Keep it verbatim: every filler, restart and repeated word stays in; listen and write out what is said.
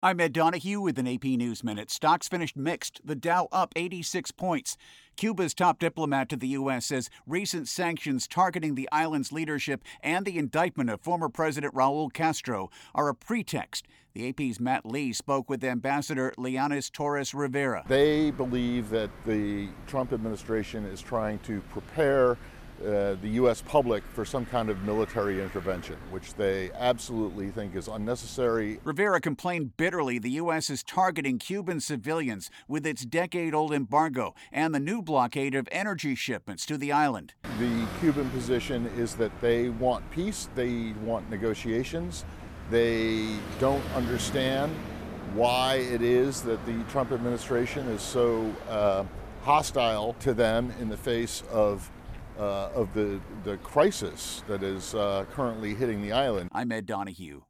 I'm Ed Donahue with an A P News Minute. Stocks finished mixed, the Dow up eighty-six points. Cuba's top diplomat to the U S says recent sanctions targeting the island's leadership and the indictment of former President Raul Castro are a pretext. The A P's Matt Lee spoke with Ambassador Leonis Torres Rivera. They believe that the Trump administration is trying to prepare Uh, the U S public for some kind of military intervention, which they absolutely think is unnecessary. Rivera complained bitterly the U S is targeting Cuban civilians with its decade-old embargo and the new blockade of energy shipments to the island. The Cuban position is that they want peace, they want negotiations. They don't understand why it is that the Trump administration is so uh, hostile to them in the face of Uh, of the, the crisis that is uh, currently hitting the island. I'm Ed Donahue.